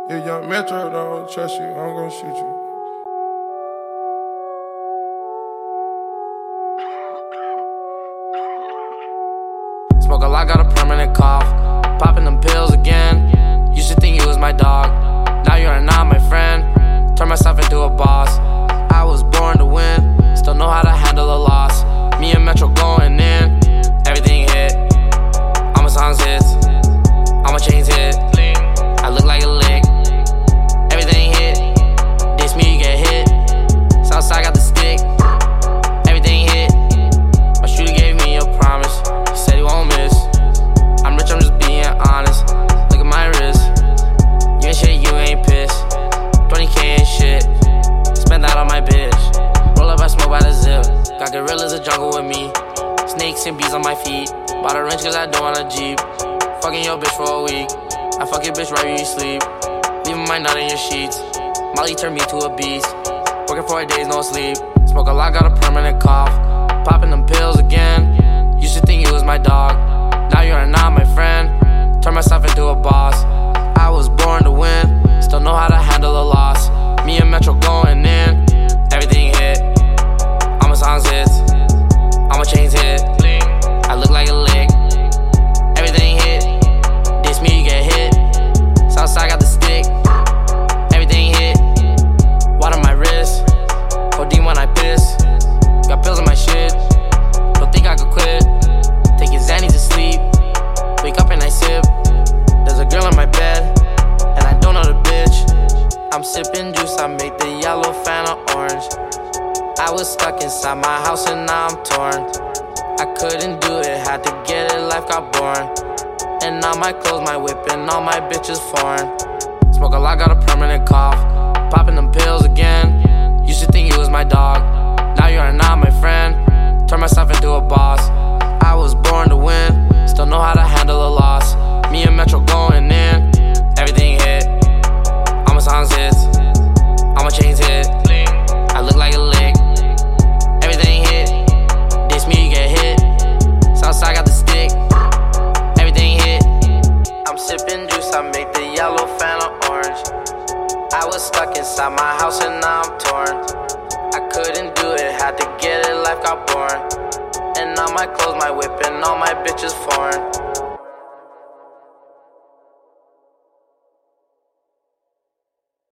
If young Metro don't trust you, I'm gon' shoot you. Smoke a lot, got a permanent cough. Popping them pills again. Used to think you was my dog. Now you are not my friend. Turn myself into a boss. I was born to win. Still know how to handle a loss. Me and Metro going in. Everything hit. All my songs hits. All my chains hit. I look like a lick. Everything hit. Diss me, you get hit. Southside got the stick. Everything hit. My shooter gave me a promise. He said he won't miss. I'm rich, I'm just being honest. Look at my wrist. You ain't shit, you ain't pissed. 20K ain't shit. Spend that on my bitch. Roll up, I smoke by the zip. Got gorillas in jungle with me. Snakes and bees on my feet. Bought a wrench cause I do on a Jeep. Fucking your bitch for a week. I fuck your bitch right when you sleep. Leaving my nut in your sheets. Molly turned me to a beast. Working 4 days, no sleep. Smoke a lot, got a permanent cough. Popping them pills again. Used to think you was my dog. Now you are not my friend. Turn myself into a boss. I was born to win. Still know how to handle a loss. Me and Metro going in. Everything hit. All my songs hits. All my chains hit. I look like a lick. Everything hit. Diss me, you get hit. Southside got the stick. Everything hit. Water my wrist. Codeine when I piss. Got pills in my shit. Don't think I could quit. Taking Xannies to sleep. Wake up and I sip. There's a girl in my bed, and I don't know the bitch. I'm sipping juice, I make the yellow Fanta orange. I was stuck inside my house and now I'm torn. I couldn't do it, had to get it, life got boring. And now my clothes, my whip, and all my bitches foreign. Smoke a lot, got a permanent cough. Popping them pills again. Used to think you was my dog. Now you are not my friend. Turn myself into a boss. I was born to win. Still know how to handle a loss. Me and Metro going in. Everything hit. All my songs hits. All my chains hit. I look like a lick. Everything hit. Diss me, you get hit. Southside got the stick. Everything hit. I'm sipping juice, I make the yellow Fanta orange. I was stuck inside my house and now I'm torn. I couldn't do it, had to get it, life got boring. And now my clothes, my whip, and all my bitches foreign.